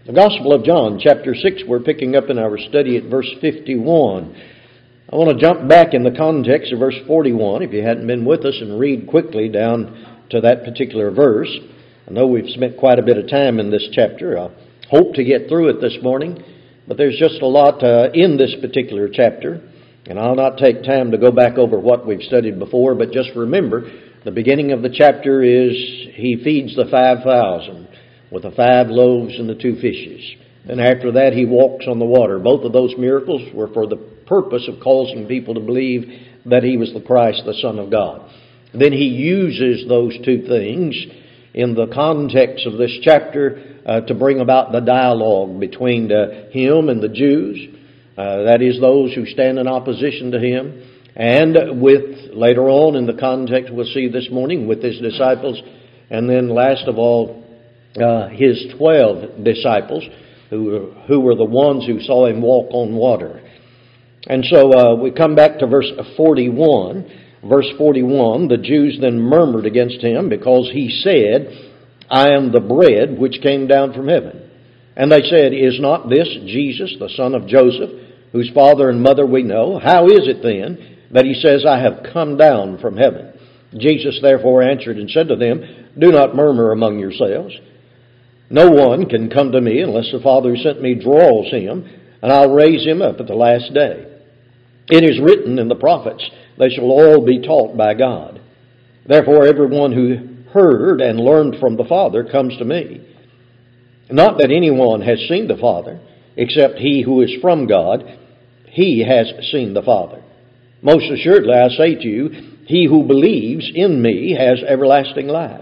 The Gospel of John, chapter 6, we're picking up in our study at verse 51. I want to jump back in the context of verse 41, if you hadn't been with us, and read quickly down to that particular verse. I know we've spent quite a bit of time in this chapter. I hope to get through it this morning, but there's just a lot in this particular chapter, and I'll not take time to go back over what we've studied before, but just remember, the beginning of the chapter is he feeds the 5,000 with the 5 loaves and the 2 fishes. And after that, he walks on the water. Both of those miracles were for the purpose of causing people to believe that he was the Christ, the Son of God. Then he uses those 2 things in the context of this chapter to bring about the dialogue between him and the Jews, that is, those who stand in opposition to him, and with, later on in the context we'll see this morning, with his disciples, and then last of all, his 12 disciples, who were the ones who saw him walk on water. And so we come back to verse 41. Verse 41, the Jews then murmured against him because he said, I am the bread which came down from heaven. And they said, is not this Jesus, the son of Joseph, whose father and mother we know? How is it then that he says, I have come down from heaven? Jesus therefore answered and said to them, do not murmur among yourselves. No one can come to me unless the Father who sent me draws him, and I'll raise him up at the last day. It is written in the prophets, they shall all be taught by God. Therefore everyone who heard and learned from the Father comes to me. Not that anyone has seen the Father, except he who is from God, he has seen the Father. Most assuredly I say to you, he who believes in me has everlasting life.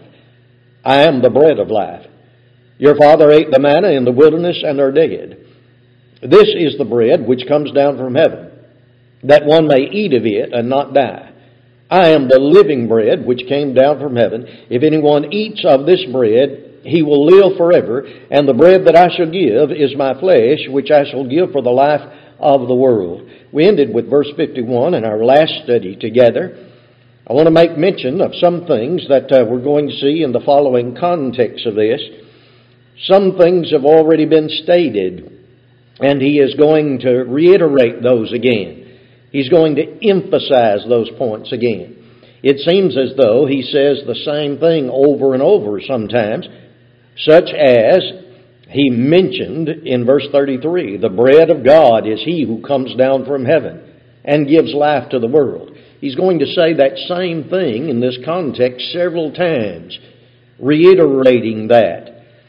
I am the bread of life. Your father ate the manna in the wilderness and are dead. This is the bread which comes down from heaven, that one may eat of it and not die. I am the living bread which came down from heaven. If anyone eats of this bread, he will live forever, and the bread that I shall give is my flesh, which I shall give for the life of the world. We ended with verse 51 in our last study together. I want to make mention of some things that we're going to see in the following context of this. Some things have already been stated, and he is going to reiterate those again. He's going to emphasize those points again. It seems as though he says the same thing over and over sometimes, such as he mentioned in verse 33, the bread of God is he who comes down from heaven and gives life to the world. He's going to say that same thing in this context several times, reiterating that.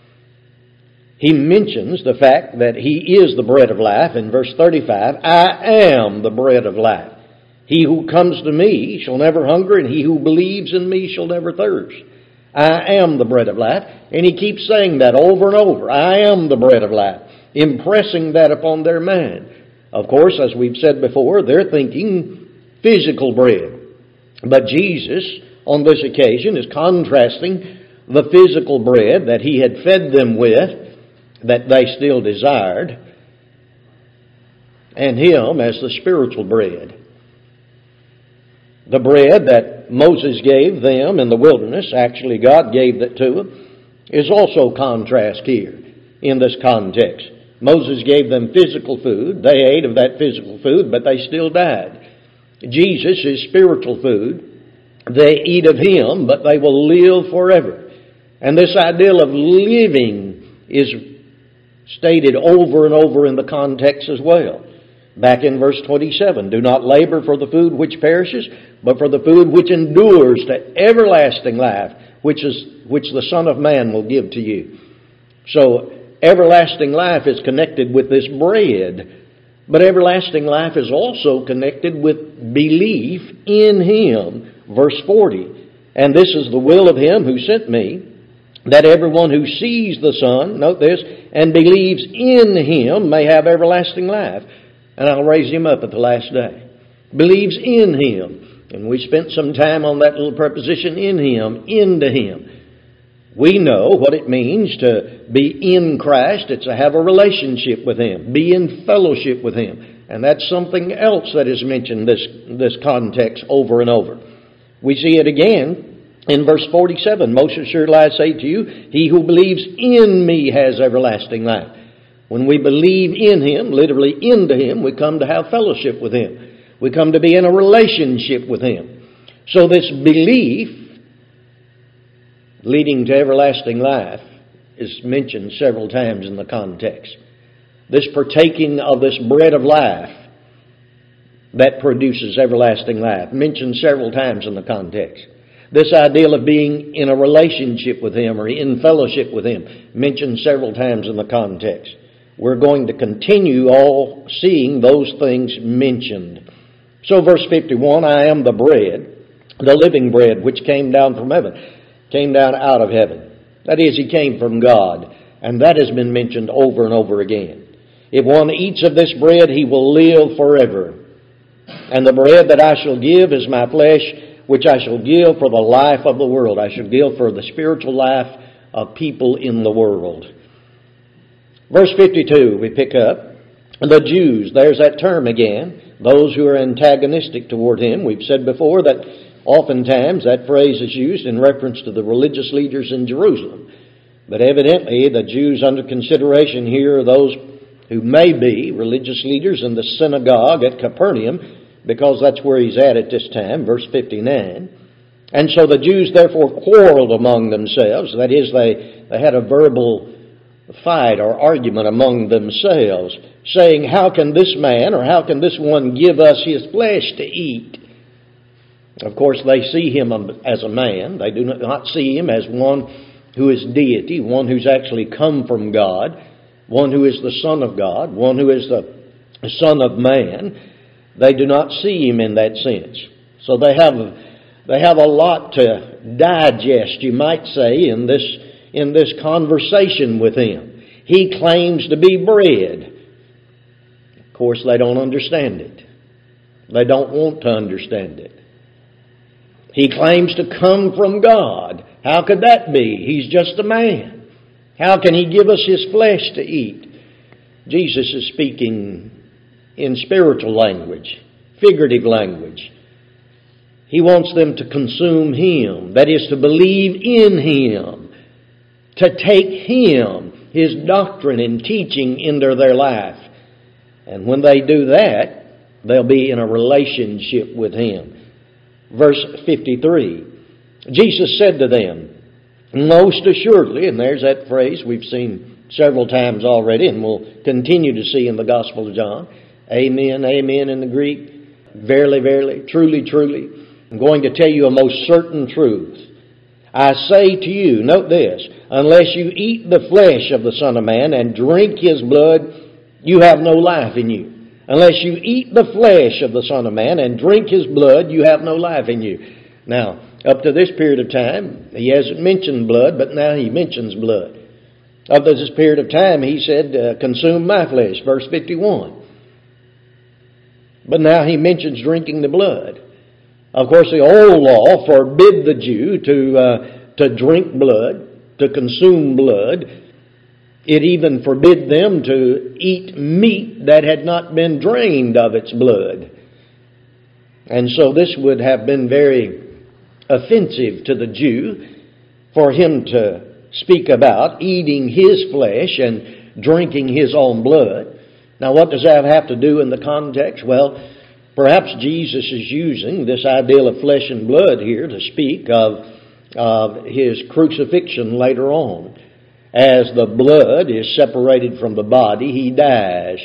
He mentions the fact that he is the bread of life in verse 35. I am the bread of life. He who comes to me shall never hunger, and he who believes in me shall never thirst. I am the bread of life. And he keeps saying that over and over. I am the bread of life, impressing that upon their mind. Of course, as we've said before, they're thinking physical bread. But Jesus, on this occasion, is contrasting the physical bread that he had fed them with, that they still desired, and him as the spiritual bread. The bread that Moses gave them in the wilderness, actually God gave that to them, is also contrast here in this context. Moses gave them physical food. They ate of that physical food, but they still died. Jesus is spiritual food. They eat of him, but they will live forever. And this ideal of living is stated over and over in the context as well. Back in verse 27, do not labor for the food which perishes, but for the food which endures to everlasting life, which the Son of Man will give to you. So, everlasting life is connected with this bread, but everlasting life is also connected with belief in him. Verse 40, and this is the will of him who sent me, that everyone who sees the Son, note this, and believes in him may have everlasting life, and I'll raise him up at the last day. Believes in him. And we spent some time on that little preposition, in him, into him. We know what it means to be in Christ. It's to have a relationship with him, be in fellowship with him. And that's something else that is mentioned this context over and over. We see it again in verse 47, most assuredly I say to you, he who believes in me has everlasting life. When we believe in Him, literally into Him, we come to have fellowship with Him. We come to be in a relationship with Him. So this belief leading to everlasting life is mentioned several times in the context. This partaking of this bread of life that produces everlasting life, mentioned several times in the context. This idea of being in a relationship with Him or in fellowship with Him, mentioned several times in the context. We're going to continue all seeing those things mentioned. So verse 51, I am the bread, the living bread, which came down from heaven, came down out of heaven. That is, He came from God. And that has been mentioned over and over again. If one eats of this bread, he will live forever. And the bread that I shall give is my flesh, which I shall give for the life of the world. I shall give for the spiritual life of people in the world. Verse 52, we pick up. The Jews, there's that term again. Those who are antagonistic toward Him. We've said before that oftentimes that phrase is used in reference to the religious leaders in Jerusalem. But evidently the Jews under consideration here are those who may be religious leaders in the synagogue at Capernaum, because that's where He's at this time, verse 59. And so the Jews therefore quarreled among themselves. That is, they had a verbal fight or argument among themselves, saying, how can this man or how can this one give us his flesh to eat? Of course, they see Him as a man. They do not see Him as one who is deity, one who's actually come from God, one who is the Son of God, one who is the Son of man. They do not see Him in that sense. So they have a lot to digest, you might say, in this conversation with Him. He claims to be bread. Of course, they don't understand it. They don't want to understand it. He claims to come from God. How could that be? He's just a man. How can He give us His flesh to eat? Jesus is speaking in spiritual language, figurative language. He wants them to consume Him, that is, to believe in Him, to take Him, His doctrine and teaching into their life. And when they do that, they'll be in a relationship with Him. Verse 53, Jesus said to them, most assuredly, and there's that phrase we've seen several times already, and we'll continue to see in the Gospel of John. Amen, amen in the Greek. Verily, verily, truly, truly. I'm going to tell you a most certain truth. I say to you, note this, unless you eat the flesh of the Son of Man and drink His blood, you have no life in you. Unless you eat the flesh of the Son of Man and drink His blood, you have no life in you. Now, up to this period of time, He hasn't mentioned blood, but now He mentions blood. Up to this period of time, He said, consume my flesh, verse 51. But now He mentions drinking the blood. Of course, the old law forbid the Jew to drink blood, to consume blood. It even forbid them to eat meat that had not been drained of its blood. And so this would have been very offensive to the Jew for him to speak about eating His flesh and drinking His own blood. Now, what does that have to do in the context? Well, perhaps Jesus is using this ideal of flesh and blood here to speak of His crucifixion later on. As the blood is separated from the body, He dies.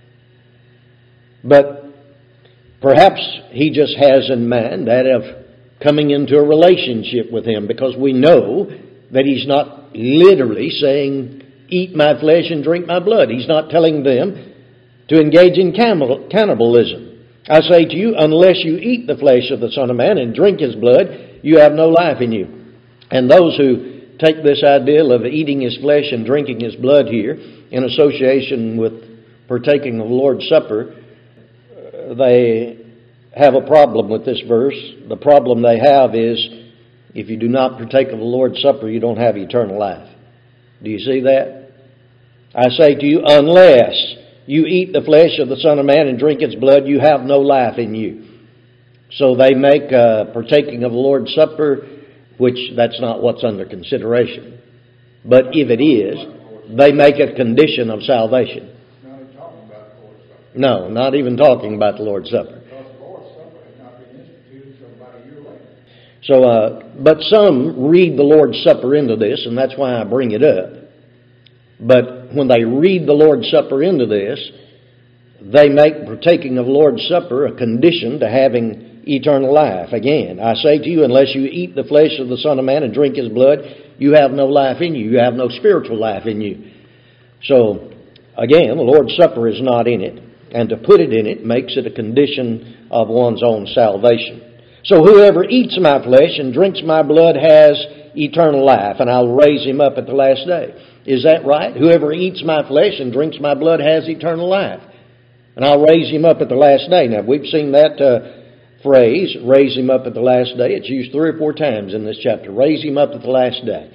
But perhaps He just has in mind that of coming into a relationship with Him, because we know that He's not literally saying, eat my flesh and drink my blood. He's not telling them to engage in cannibalism. I say to you, unless you eat the flesh of the Son of Man and drink His blood, you have no life in you. And those who take this ideal of eating His flesh and drinking His blood here in association with partaking of the Lord's Supper, they have a problem with this verse. The problem they have is, if you do not partake of the Lord's Supper, you don't have eternal life. Do you see that? I say to you, unless you eat the flesh of the Son of Man and drink His blood, you have no life in you. So they make partaking of the Lord's Supper, which that's not what's under consideration. But if it is, they make a condition of salvation. No, not even talking about the Lord's Supper. So, but some read the Lord's Supper into this, and that's why I bring it up. But when they read the Lord's Supper into this, they make partaking of the Lord's Supper a condition to having eternal life. Again, I say to you, unless you eat the flesh of the Son of Man and drink His blood, you have no life in you. You have no spiritual life in you. So, again, the Lord's Supper is not in it. And to put it in it makes it a condition of one's own salvation. So whoever eats my flesh and drinks my blood has eternal life, and I'll raise him up at the last day. Is that right? Whoever eats my flesh and drinks my blood has eternal life, and I'll raise him up at the last day. Now, we've seen that phrase, raise him up at the last day. It's used 3 or 4 times in this chapter. Raise him up at the last day.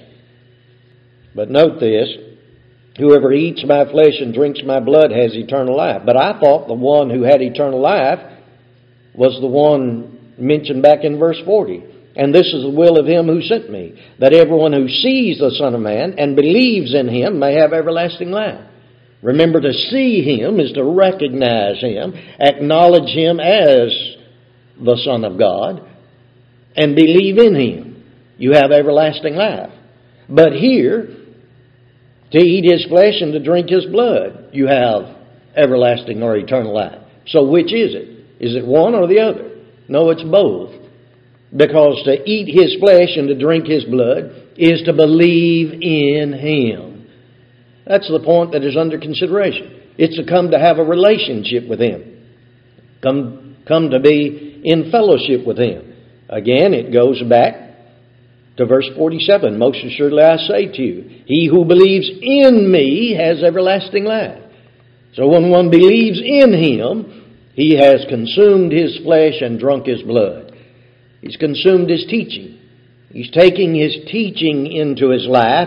But note this, whoever eats my flesh and drinks my blood has eternal life. But I thought the one who had eternal life was the one mentioned back in verse 40. And this is the will of Him who sent me, that everyone who sees the Son of Man and believes in Him may have everlasting life. Remember, to see Him is to recognize Him, acknowledge Him as the Son of God, and believe in Him. You have everlasting life. But here, to eat His flesh and to drink His blood, you have everlasting or eternal life. So which is it? Is it one or the other? No, it's both. Because to eat His flesh and to drink His blood is to believe in Him. That's the point that is under consideration. It's to come to have a relationship with Him. Come to be in fellowship with Him. Again, it goes back to verse 47. Most assuredly I say to you, he who believes in me has everlasting life. So when one believes in Him, he has consumed His flesh and drunk His blood. He's consumed His teaching. He's taking His teaching into his life,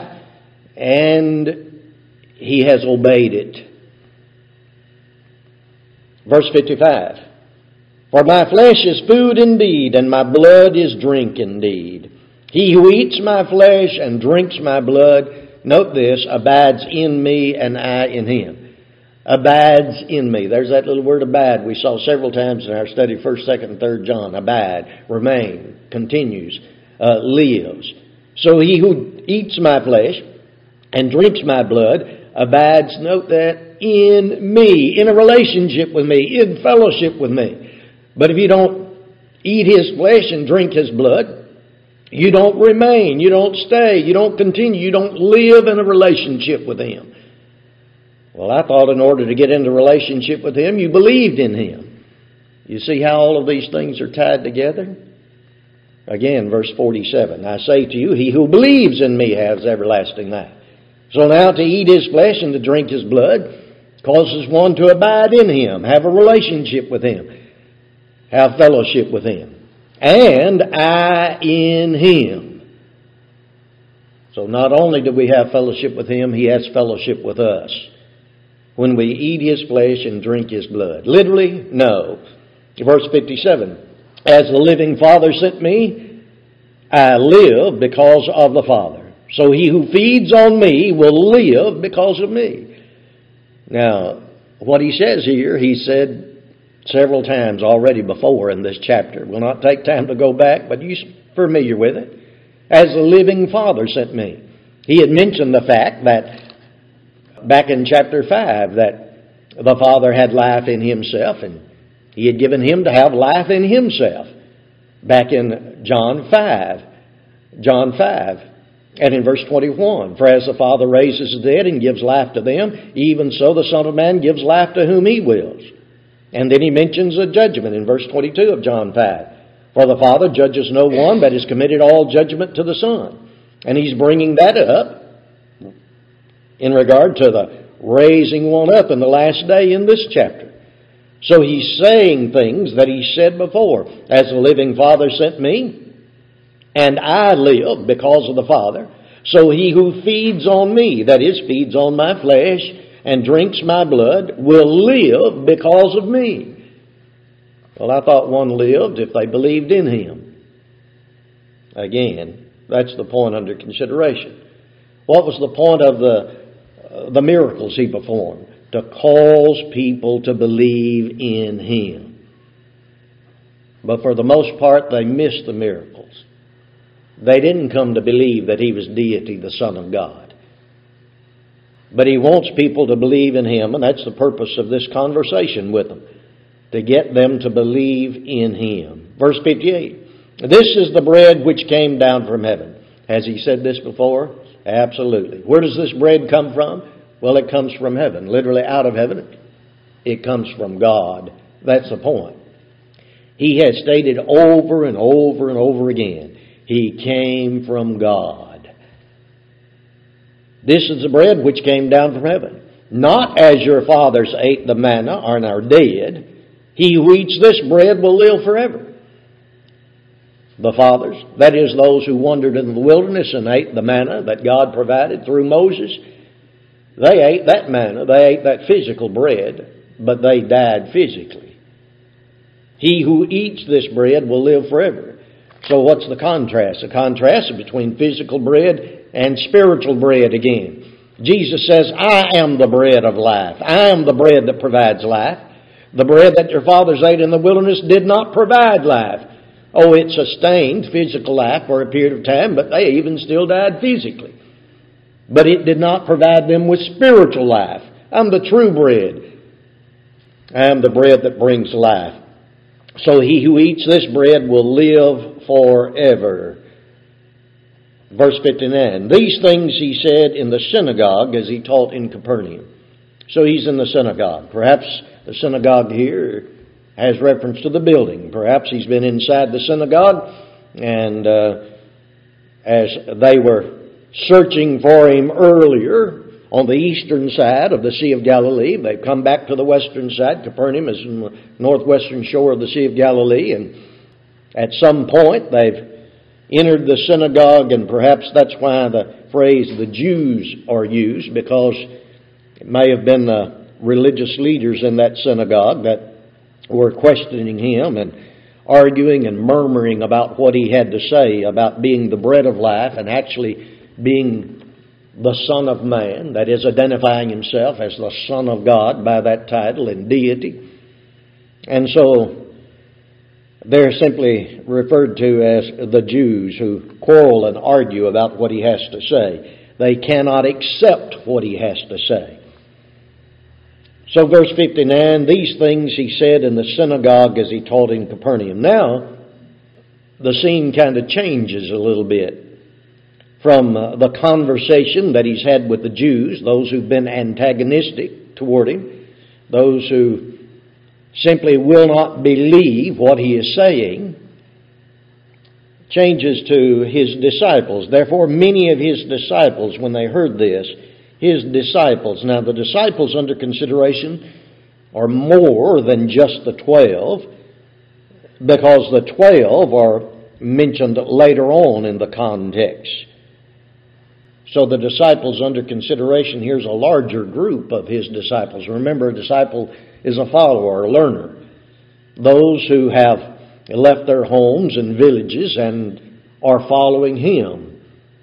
and he has obeyed it. Verse 55. For my flesh is food indeed, and my blood is drink indeed. He who eats my flesh and drinks my blood, note this, abides in me and I in him. Abides in me. There's that little word abide we saw several times in our study, 1st, 2nd, and 3rd John. Abide, remain, continues, lives. So he who eats my flesh and drinks my blood abides, note that, in me, in a relationship with me, in fellowship with me. But if you don't eat His flesh and drink His blood, you don't remain, you don't stay, you don't continue, you don't live in a relationship with Him. Well, I thought in order to get into relationship with Him, you believed in Him. You see how all of these things are tied together? Again, verse 47, I say to you, he who believes in me has everlasting life. So now to eat His flesh and to drink His blood causes one to abide in Him, have a relationship with Him, have fellowship with Him. And I in Him. So not only do we have fellowship with Him, He has fellowship with us when we eat His flesh and drink His blood. Literally, no. Verse 57, as the living Father sent me, I live because of the Father. So he who feeds on me will live because of me. Now, what he says here, he said several times already before in this chapter. We'll not take time to go back, but you're familiar with it. As the living Father sent me. He had mentioned the fact that back in chapter 5 that the Father had life in Himself, and He had given Him to have life in Himself. Back in John 5. And in verse 21, for as the Father raises the dead and gives life to them, even so the Son of Man gives life to whom He wills. And then He mentions a judgment in verse 22 of John 5. For the Father judges no one, but has committed all judgment to the Son. And He's bringing that up in regard to the raising one up in the last day in this chapter. So He's saying things that He said before. As the living Father sent me, and I live because of the Father, so he who feeds on me, that is, feeds on my flesh and drinks my blood, will live because of me. Well, I thought one lived if they believed in Him. Again, that's the point under consideration. What was the point of the miracles he performed, to cause people to believe in him. But for the most part, they missed the miracles. They didn't come to believe that he was deity, the Son of God. But he wants people to believe in him, and that's the purpose of this conversation with them, to get them to believe in him. Verse 58, this is the bread which came down from heaven. Has he said this before? Absolutely. Where does this bread come from? Well, it comes from heaven, literally out of heaven. It comes from God. That's the point. He has stated over and over and over again, he came from God. This is the bread which came down from heaven. Not as your fathers ate the manna and are dead. He who eats this bread will live forever. The fathers, that is those who wandered in the wilderness and ate the manna that God provided through Moses, they ate that manna, they ate that physical bread, but they died physically. He who eats this bread will live forever. So what's the contrast? The contrast is between physical bread and spiritual bread again. Jesus says, I am the bread of life. I am the bread that provides life. The bread that your fathers ate in the wilderness did not provide life. Oh, it sustained physical life for a period of time, but they even still died physically. But it did not provide them with spiritual life. I'm the true bread. I am the bread that brings life. So he who eats this bread will live forever. Verse 59, these things he said in the synagogue as he taught in Capernaum. So he's in the synagogue. Perhaps the synagogue here has reference to the building. Perhaps he's been inside the synagogue, and as they were searching for him earlier on the eastern side of the Sea of Galilee, they've come back to the western side. Capernaum is in the northwestern shore of the Sea of Galilee, and at some point they've entered the synagogue, and perhaps that's why the phrase the Jews are used, because it may have been the religious leaders in that synagogue that were questioning him and arguing and murmuring about what he had to say about being the bread of life and actually being the Son of Man, that is, identifying himself as the Son of God by that title and deity. And so they're simply referred to as the Jews who quarrel and argue about what he has to say. They cannot accept what he has to say. So verse 59, these things he said in the synagogue as he taught in Capernaum. Now, the scene kind of changes a little bit from the conversation that he's had with the Jews, those who've been antagonistic toward him, those who simply will not believe what he is saying, changes to his disciples. Therefore, many of his disciples, when they heard this, his disciples. Now, the disciples under consideration are more than just the 12, because the 12 are mentioned later on in the context. So the disciples under consideration here is a larger group of his disciples. Remember, a disciple is a follower, a learner. Those who have left their homes and villages and are following him.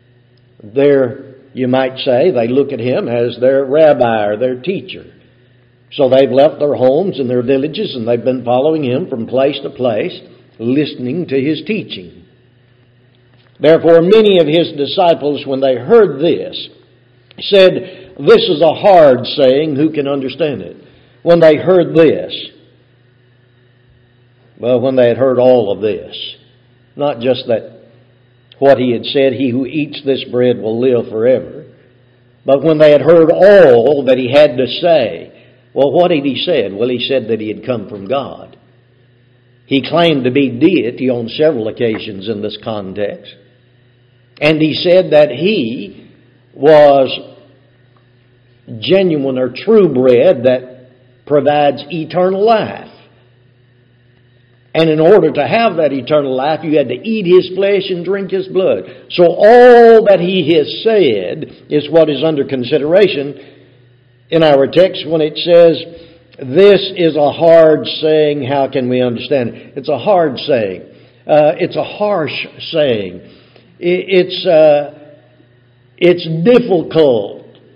You might say, they look at him as their rabbi or their teacher. So they've left their homes and their villages and they've been following him from place to place, listening to his teaching. Therefore, many of his disciples, when they heard this, said, this is a hard saying, who can understand it? When they heard this, well, when they had heard all of this, not just that what he had said, he who eats this bread will live forever. But when they had heard all that he had to say, well, what had he said? Well, he said that he had come from God. He claimed to be deity on several occasions in this context. And he said that he was genuine or true bread that provides eternal life. And in order to have that eternal life, you had to eat his flesh and drink his blood. So all that he has said is what is under consideration in our text when it says, this is a hard saying, how can we understand it? It's a hard saying. It's a harsh saying. It's difficult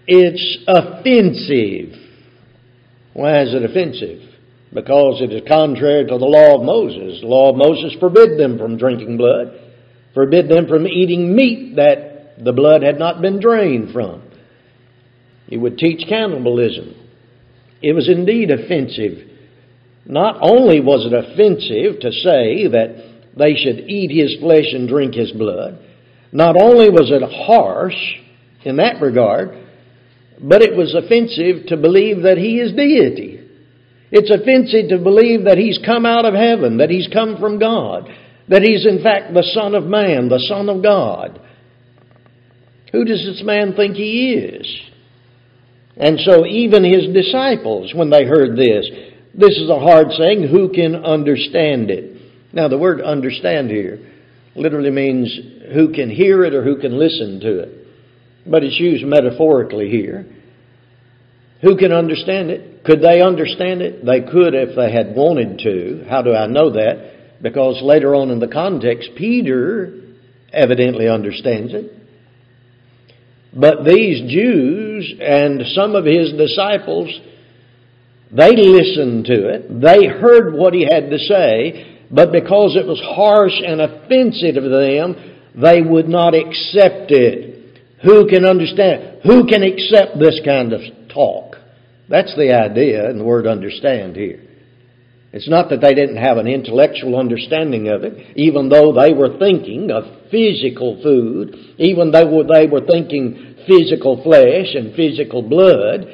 it's offensive. Why is it offensive? Because it is contrary to the law of Moses. The law of Moses forbid them from drinking blood, forbid them from eating meat that the blood had not been drained from. It would teach cannibalism. It was indeed offensive. Not only was it offensive to say that they should eat his flesh and drink his blood, not only was it harsh in that regard, but it was offensive to believe that he is deity. It's offensive to believe that he's come out of heaven, that he's come from God, that he's in fact the Son of Man, the Son of God. Who does this man think he is? And so even his disciples, when they heard this is a hard saying, who can understand it? Now the word understand here literally means who can hear it or who can listen to it. But it's used metaphorically here. Who can understand it? Could they understand it? They could if they had wanted to. How do I know that? Because later on in the context, Peter evidently understands it. But these Jews and some of his disciples, they listened to it. They heard what he had to say, but because it was harsh and offensive to them, they would not accept it. Who can understand? Who can accept this kind of talk? That's the idea in the word understand here. It's not that they didn't have an intellectual understanding of it, even though they were thinking of physical food, even though they were thinking physical flesh and physical blood.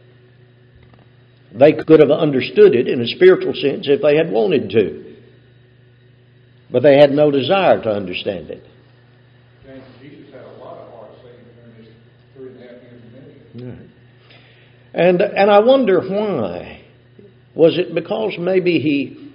They could have understood it in a spiritual sense if they had wanted to. But they had no desire to understand it. Jesus had a lot of hard sayings during his 3.5 years of ministry. Right. And I wonder why. Was it because maybe he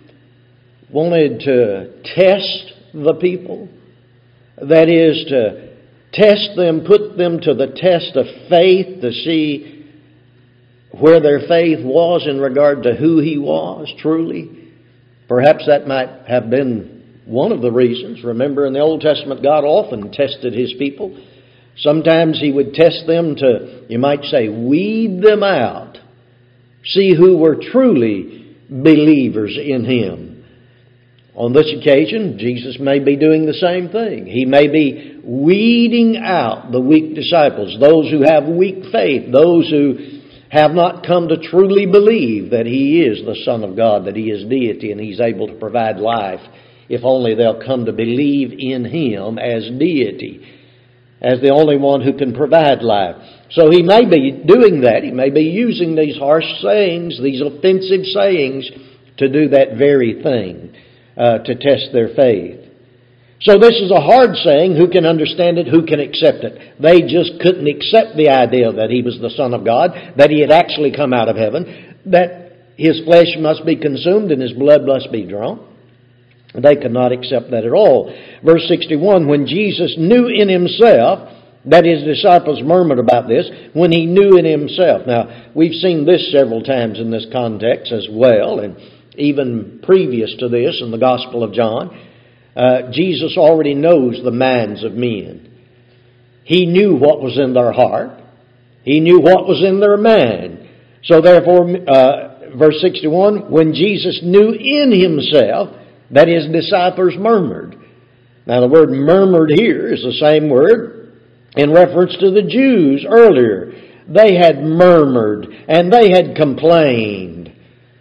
wanted to test the people? That is, to test them, put them to the test of faith to see where their faith was in regard to who he was truly? Perhaps that might have been one of the reasons. Remember, in the Old Testament, God often tested his people. Sometimes he would test them to, you might say, weed them out. See who were truly believers in him. On this occasion, Jesus may be doing the same thing. He may be weeding out the weak disciples, those who have weak faith, those who have not come to truly believe that he is the Son of God, that he is deity and he's able to provide life, if only they'll come to believe in him as deity, as the only one who can provide life. So he may be doing that. He may be using these harsh sayings, these offensive sayings, to do that very thing, to test their faith. So this is a hard saying. Who can understand it? Who can accept it? They just couldn't accept the idea that he was the Son of God, that he had actually come out of heaven, that his flesh must be consumed and his blood must be drunk. They could not accept that at all. Verse 61, when Jesus knew in himself that his disciples murmured about this, when he knew in himself. Now, we've seen this several times in this context as well, and even previous to this in the Gospel of John. Jesus already knows the minds of men. He knew what was in their heart. He knew what was in their mind. So therefore, verse 61, when Jesus knew in himself that his disciples murmured. Now the word murmured here is the same word in reference to the Jews earlier. They had murmured and they had complained.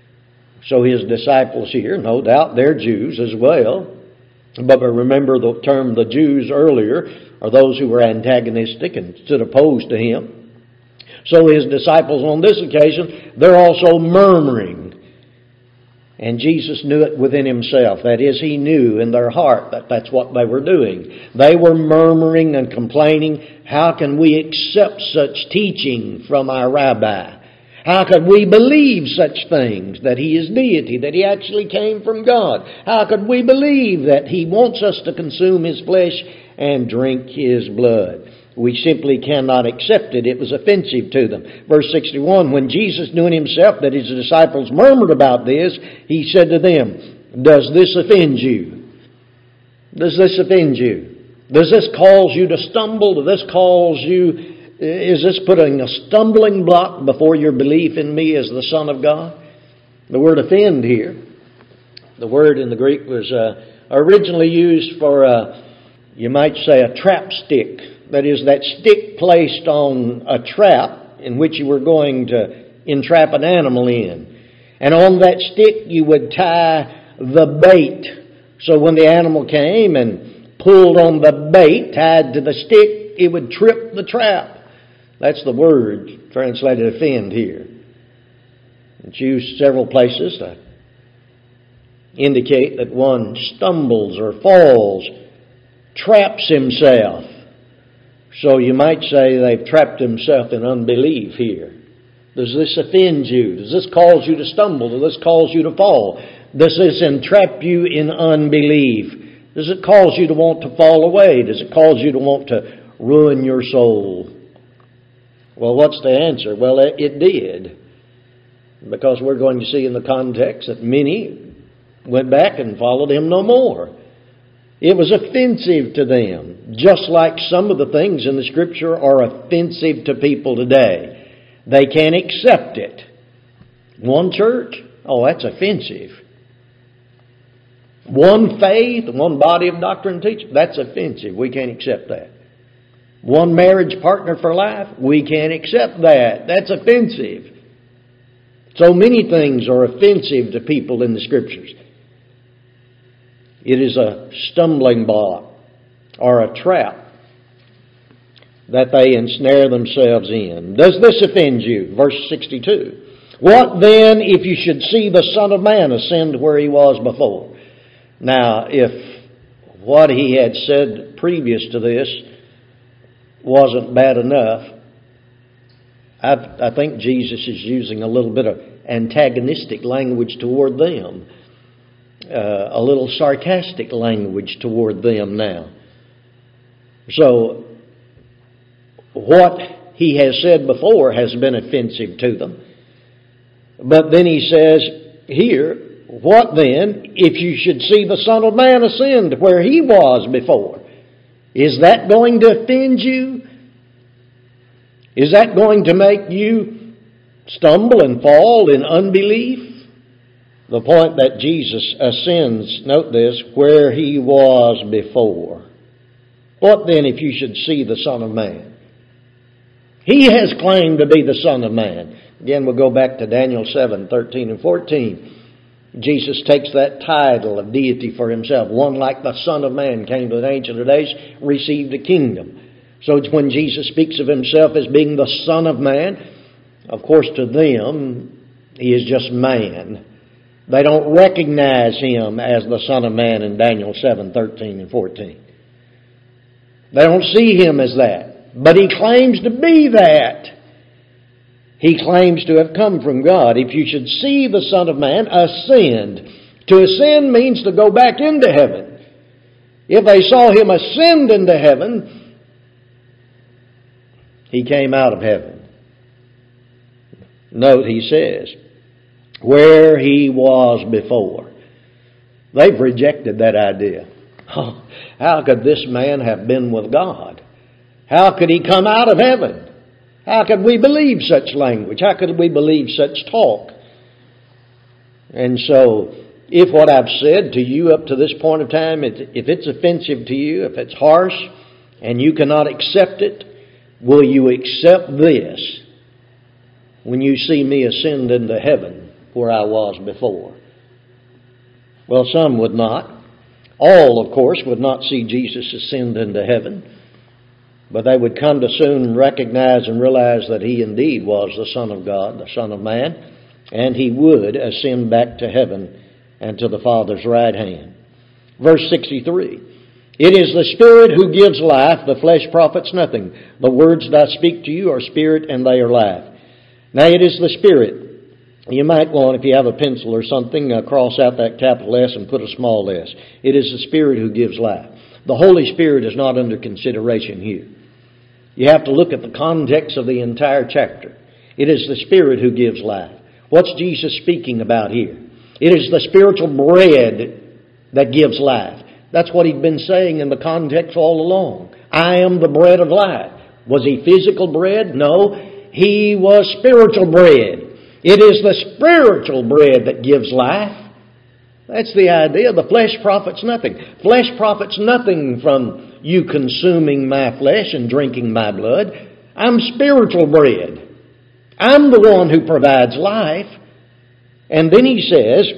So his disciples here, no doubt they're Jews as well. But remember the term the Jews earlier are those who were antagonistic and stood opposed to him. So his disciples on this occasion, they're also murmuring. And Jesus knew it within himself. That is, he knew in their heart that that's what they were doing. They were murmuring and complaining, how can we accept such teaching from our rabbi? How could we believe such things, that he is deity, that he actually came from God? How could we believe that he wants us to consume his flesh and drink his blood? We simply cannot accept it. It was offensive to them. Verse 61, when Jesus knew in himself that his disciples murmured about this, he said to them, does this offend you? Does this offend you? Does this cause you to stumble? Does this cause you Is this putting a stumbling block before your belief in me as the Son of God? The word offend here, the word in the Greek was originally used for, you might say, a trap stick. That is, that stick placed on a trap in which you were going to entrap an animal in. And on that stick you would tie the bait. So when the animal came and pulled on the bait tied to the stick, it would trip the trap. That's the word translated offend here. It's used several places to indicate that one stumbles or falls, traps himself. So you might say they've trapped himself in unbelief here. Does this offend you? Does this cause you to stumble? Does this cause you to fall? Does this entrap you in unbelief? Does it cause you to want to fall away? Does it cause you to want to ruin your soul? Well, what's the answer? Well, it did. Because we're going to see in the context that many went back and followed him no more. It was offensive to them, just like some of the things in the Scripture are offensive to people today. They can't accept it. One church? Oh, that's offensive. One faith, one body of doctrine and teaching? That's offensive. We can't accept that. One marriage partner for life? We can't accept that. That's offensive. So many things are offensive to people in the Scriptures. It is a stumbling block or a trap that they ensnare themselves in. Does this offend you? Verse 62. What then if you should see the Son of Man ascend where he was before? Now, if what he had said previous to this wasn't bad enough, I think Jesus is using a little bit of antagonistic language toward them. A little sarcastic language toward them now. So, what he has said before has been offensive to them. But then he says here, what then if you should see the Son of Man ascend where he was before? Is that going to offend you? Is that going to make you stumble and fall in unbelief? The point that Jesus ascends, note this, where he was before. What then if you should see the Son of Man? He has claimed to be the Son of Man. Again, we'll go back to Daniel 7, 13 and 14. Jesus takes that title of deity for himself. One like the Son of Man came to the Ancient of Days, received a kingdom. So it's when Jesus speaks of himself as being the Son of Man, of course to them, he is just man. They don't recognize him as the Son of Man in Daniel 7, 13 and 14. They don't see him as that. But he claims to be that. He claims to have come from God. If you should see the Son of Man ascend. To ascend means to go back into heaven. If they saw him ascend into heaven, he came out of heaven. Note he says, where he was before. They've rejected that idea. Oh, how could this man have been with God? How could he come out of heaven? How could we believe such language? How could we believe such talk? And so, if what I've said to you up to this point of time, if it's offensive to you, if it's harsh, and you cannot accept it, will you accept this when you see me ascend into heaven where I was before? Well, some would not. All, of course, would not see Jesus ascend into heaven. But they would come to soon recognize and realize that he indeed was the Son of God, the Son of Man, and he would ascend back to heaven and to the Father's right hand. Verse 63, it is the Spirit who gives life, the flesh profits nothing. The words that I speak to you are spirit and they are life. Now it is the Spirit. You might want, if you have a pencil or something, cross out that capital S and put a small s. It is the Spirit who gives life. The Holy Spirit is not under consideration here. You have to look at the context of the entire chapter. It is the Spirit who gives life. What's Jesus speaking about here? It is the spiritual bread that gives life. That's what he'd been saying in the context all along. I am the bread of life. Was He physical bread? No. He was spiritual bread. It is the spiritual bread that gives life. That's the idea. The flesh profits nothing. Flesh profits nothing from you consuming my flesh and drinking my blood. I'm spiritual bread. I'm the one who provides life. And then he says,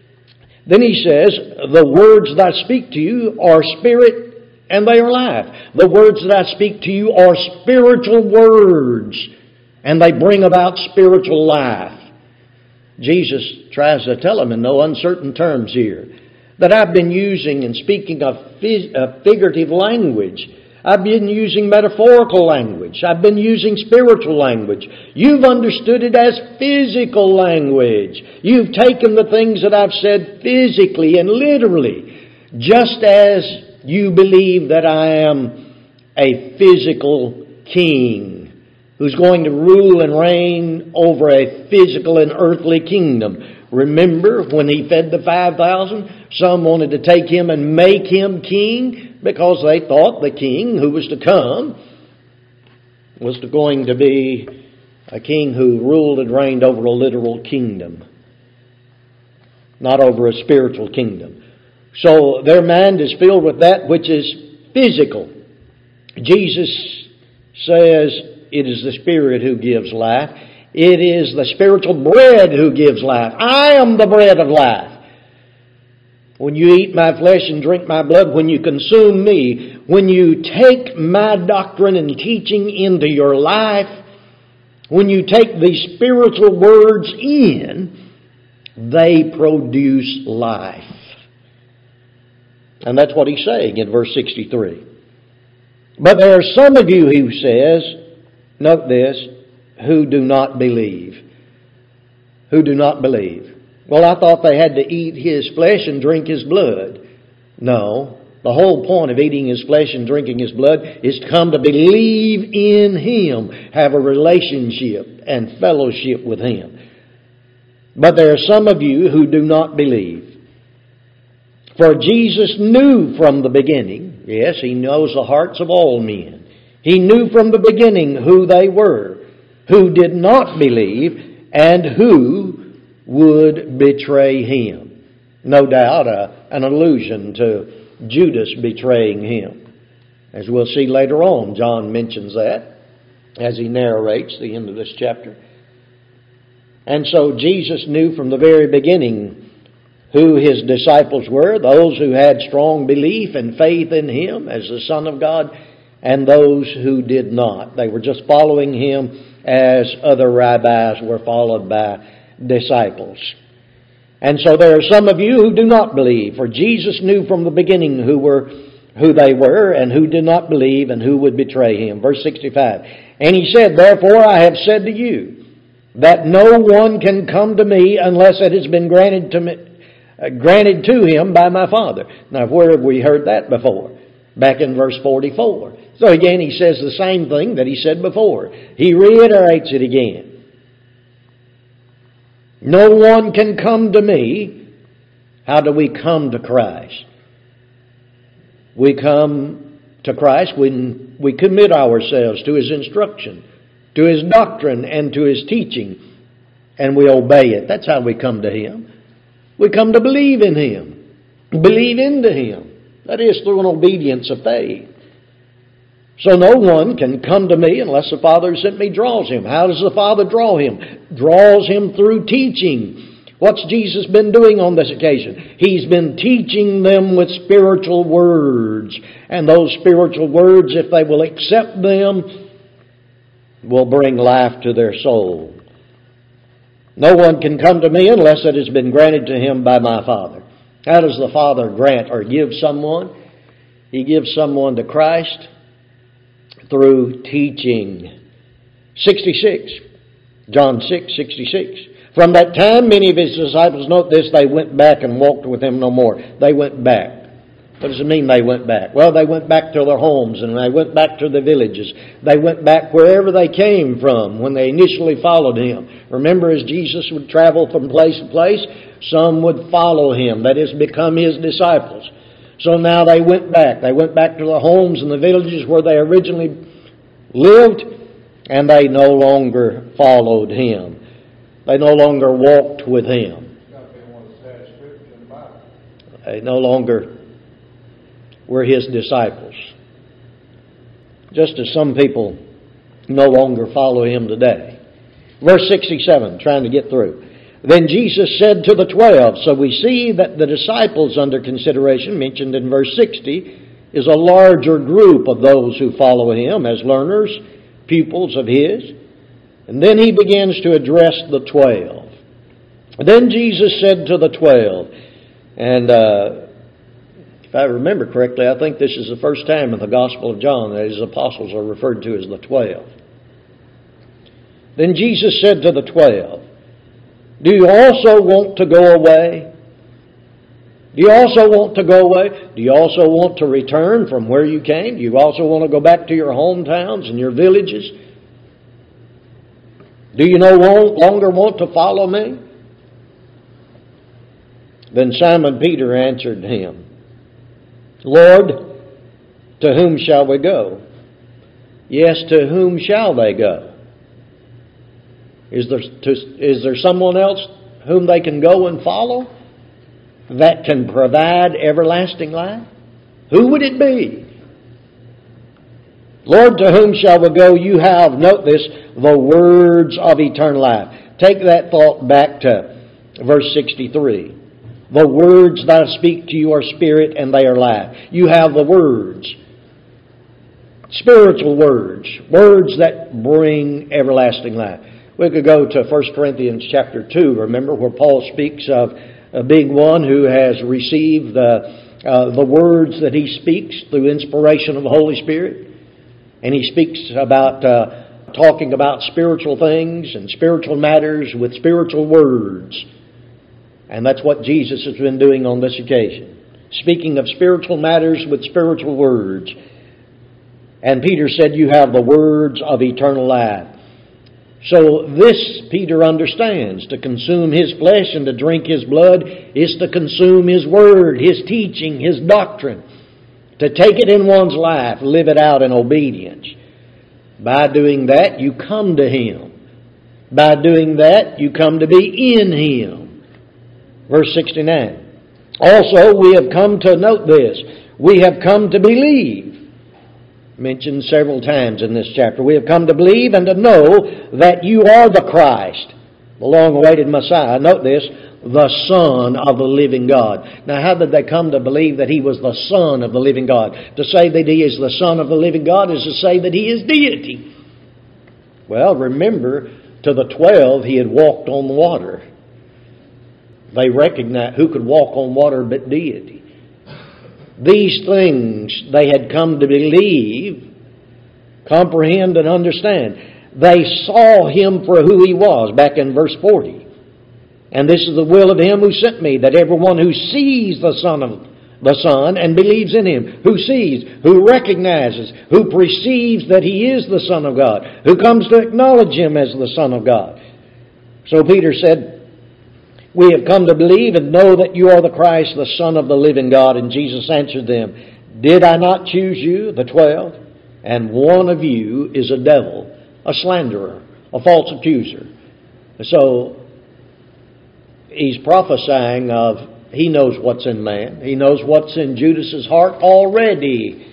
the words that I speak to you are spirit and they are life. The words that I speak to you are spiritual words and they bring about spiritual life. Jesus tries to tell them in no uncertain terms here that I've been using and speaking of figurative language. I've been using metaphorical language. I've been using spiritual language. You've understood it as physical language. You've taken the things that I've said physically and literally, just as you believe that I am a physical king who's going to rule and reign over a physical and earthly kingdom. Remember when He fed the 5,000? Some wanted to take Him and make Him king because they thought the king who was to come was going to be a king who ruled and reigned over a literal kingdom, not over a spiritual kingdom. So their mind is filled with that which is physical. Jesus says, it is the Spirit who gives life. It is the spiritual bread who gives life. I am the bread of life. When you eat my flesh and drink my blood, when you consume me, when you take my doctrine and teaching into your life, when you take these spiritual words in, they produce life. And that's what He's saying in verse 63. But there are some of you, He says, note this, who do not believe. Who do not believe. Well, I thought they had to eat His flesh and drink His blood. No. The whole point of eating His flesh and drinking His blood is to come to believe in Him, have a relationship and fellowship with Him. But there are some of you who do not believe. For Jesus knew from the beginning, yes, He knows the hearts of all men. He knew from the beginning who they were, who did not believe, and who would betray Him. No doubt an allusion to Judas betraying Him. As we'll see later on, John mentions that as he narrates the end of this chapter. And so Jesus knew from the very beginning who His disciples were, those who had strong belief and faith in Him as the Son of God, and those who did not. They were just following Him as other rabbis were followed by disciples. And so there are some of you who do not believe, for Jesus knew from the beginning who they were and who did not believe and who would betray Him. Verse 65. And He said, therefore I have said to you, that no one can come to me unless it has been granted to him by my Father. Now, where have we heard that before? Back in verse 44. So again, He says the same thing that He said before. He reiterates it again. No one can come to me. How do we come to Christ? We come to Christ when we commit ourselves to His instruction, to His doctrine, and to His teaching, and we obey it. That's how we come to Him. We come to believe in Him, believe into Him. That is through an obedience of faith. So no one can come to me unless the Father who sent me draws him. How does the Father draw him? Draws him through teaching. What's Jesus been doing on this occasion? He's been teaching them with spiritual words. And those spiritual words, if they will accept them, will bring life to their soul. No one can come to me unless it has been granted to him by my Father. How does the Father grant or give someone? He gives someone to Christ through teaching. 66. John 6:66. From that time, many of His disciples, note this, they went back and walked with Him no more. They went back. What does it mean they went back? Well, they went back to their homes and they went back to the villages. They went back wherever they came from when they initially followed Him. Remember, as Jesus would travel from place to place, some would follow Him, that is, become His disciples. So now they went back. They went back to the homes and the villages where they originally lived, and they no longer followed Him. They no longer walked with Him. They no longer were His disciples. Just as some people no longer follow Him today. Verse 67, trying to get through. Then Jesus said to the 12, so we see that the disciples under consideration, mentioned in verse 60, is a larger group of those who follow Him as learners, pupils of His. And then He begins to address the 12. Then Jesus said to the 12, and if I remember correctly, I think this is the first time in the Gospel of John that His apostles are referred to as the 12. Then Jesus said to the 12, do you also want to go away? Do you also want to go away? Do you also want to return from where you came? Do you also want to go back to your hometowns and your villages? Do you no longer want to follow me? Then Simon Peter answered Him, Lord, to whom shall we go? Yes, to whom shall they go? Is there someone else whom they can go and follow that can provide everlasting life? Who would it be? Lord, to whom shall we go? You have, note this, the words of eternal life. Take that thought back to verse 63. The words that I speak to you are spirit and they are life. You have the words. Spiritual words. Words that bring everlasting life. We could go to 1 Corinthians chapter 2, remember, where Paul speaks of being one who has received the words that he speaks through inspiration of the Holy Spirit. And he speaks about talking about spiritual things and spiritual matters with spiritual words. And that's what Jesus has been doing on this occasion. Speaking of spiritual matters with spiritual words. And Peter said, you have the words of eternal life. So this Peter understands. To consume His flesh and to drink His blood is to consume His word, His teaching, His doctrine. To take it in one's life, live it out in obedience. By doing that, you come to Him. By doing that, you come to be in Him. Verse 69. Also, we have come to, note this, we have come to believe. Mentioned several times in this chapter. We have come to believe and to know that you are the Christ, the long-awaited Messiah. Note this, the Son of the living God. Now, how did they come to believe that He was the Son of the living God? To say that He is the Son of the living God is to say that He is deity. Well, remember, to the 12, He had walked on the water. They recognized who could walk on water but deity. These things they had come to believe, comprehend, and understand. They saw Him for who He was, back in verse 40. And this is the will of Him who sent me, that everyone who sees the Son and believes in Him, who sees, who recognizes, who perceives that He is the Son of God, who comes to acknowledge Him as the Son of God. So Peter said, we have come to believe and know that you are the Christ, the Son of the living God. And Jesus answered them, did I not choose you, the 12? And one of you is a devil, a slanderer, a false accuser. So he's prophesying of, he knows what's in man. He knows what's in Judas's heart already.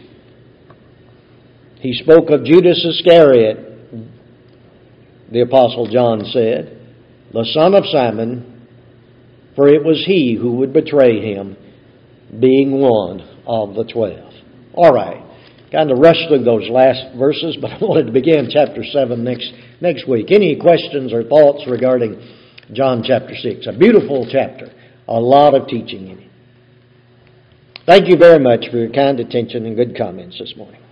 He spoke of Judas Iscariot, the Apostle John said, the son of Simon, for it was he who would betray Him, being one of the 12. All right. Kind of rushed through those last verses, but I wanted to begin chapter 7 next week. Any questions or thoughts regarding John chapter 6? A beautiful chapter. A lot of teaching in it. Thank you very much for your kind attention and good comments this morning.